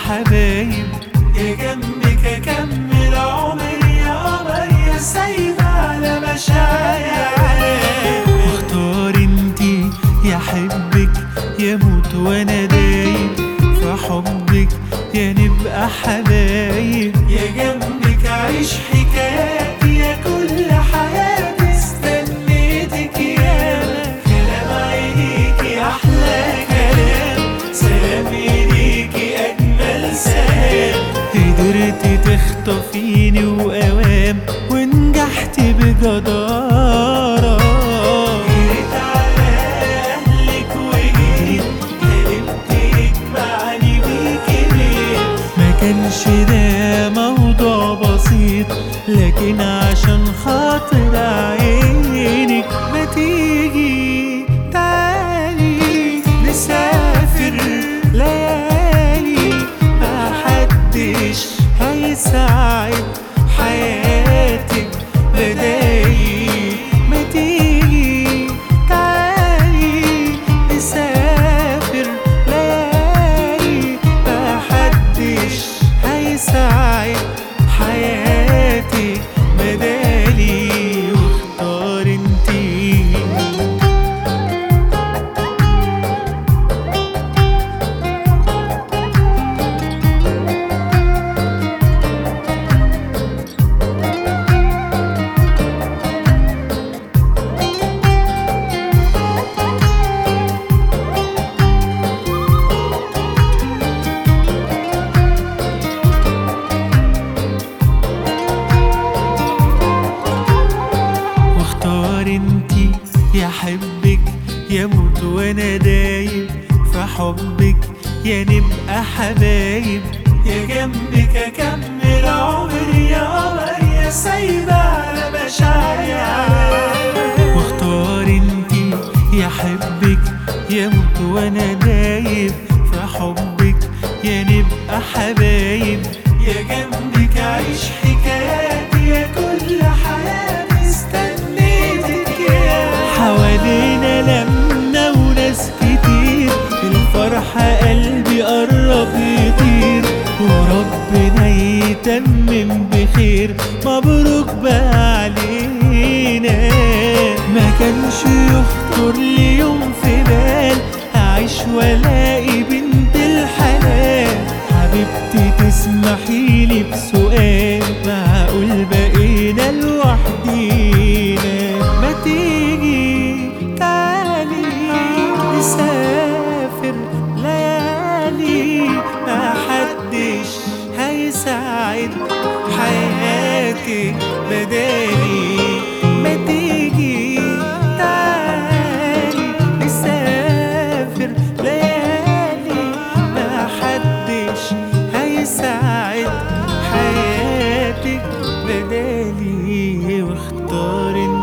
حبايب. يا جنبك اكمل عمري يا قمر يا سايبة على مشاعري. واختار انتي يا حبك يا موت وانا دايب في حبك يا نبقى حبايب. يا جنبك عيش حكاياتي يا كل حياتي استنيتك يا كلام عينيكي احلى كلام سلام ايديكي اجمل سلام. قدرتي تخطفيني واوام ونجحتي بجدارة. جريت على اهلك وجيت حلمت يجمعني بيكي ليه. ما كانش ده موضوع بسيط لكن عشان خاطر عينك ما تيجي تعالي نسافر ليالي. محدش هيساعد حياتك بدالي. ما تيجي تعالي نسافر ليالي. محدش هيساعد حياتك بدالي. واختار انتي. واختار انتي يا حبك يا موت وانا دايب في حبك يا نبقى حبايب. يا جنبك اكمل عمري يا قمر يا سايبة على مشاعري. واختار انتي يا حبك يا موت وانا دايب في حبك يا نبقى حبايب. يا جنبك عيش حكاياتي يا كل حياتي استنيتك يا. حوالينا لمنا وناس كتير الفرحة قلبي قرب يطير. وربنا يتمم بخير مبروك بقى علينا. ما كانش يخطر لي يوم في بال أعيش والاقي بنت الحلال. حبيبتي تسمحيلي بسؤال معقول بقينا لوحدينا. ما تيجي تعالي نسافر ليالي. محدش هيساعد حياتك بدالي. ما تيجي تعالي نسافر ليالي. محدش هيساعد حياتك بدالي. واختار